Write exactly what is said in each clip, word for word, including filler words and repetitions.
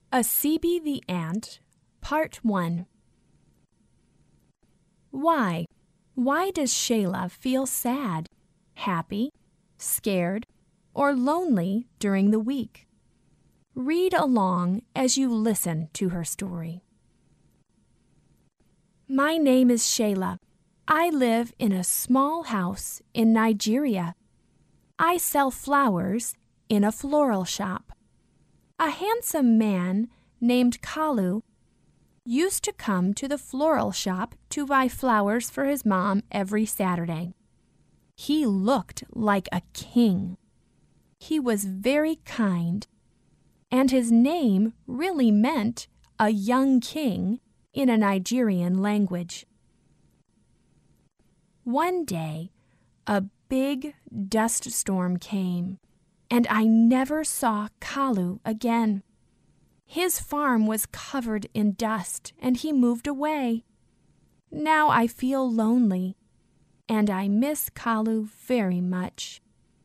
Asibi the Ant, Part one. Why? Why does Shayla feel sad, happy, scared, or lonely during the week? Read along as you listen to her story. My name is Shayla. I live in a small house in Nigeria. I sell flowers in a floral shop. A handsome man named Kalu used to come to the floral shop to buy flowers for his mom every Saturday. He looked like a king. He was very kind, and his name really meant a young king in a Nigerian language. One day, a big dust storm came, and I never saw Kalu again. His farm was covered in dust, and he moved away. Now I feel lonely, and I miss Kalu very much.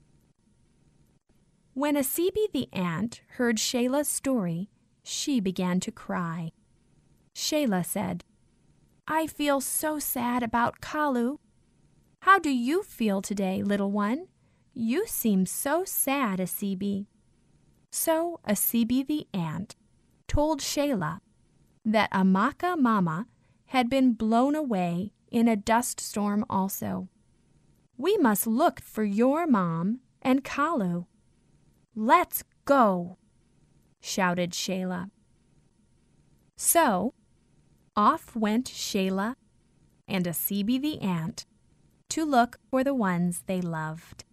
When Asibi the ant heard Shayla's story, she began to cry. Shayla said, "I feel so sad about Kalu. How do you feel today, little one? You seem so sad, Asibi." So Asibi the ant told Shayla that Amaka Mama had been blown away in a dust storm also. "We must look for your mom and Kalu. Let's go," shouted Shayla. So off went Shayla and Asibi the ant to look for the ones they loved.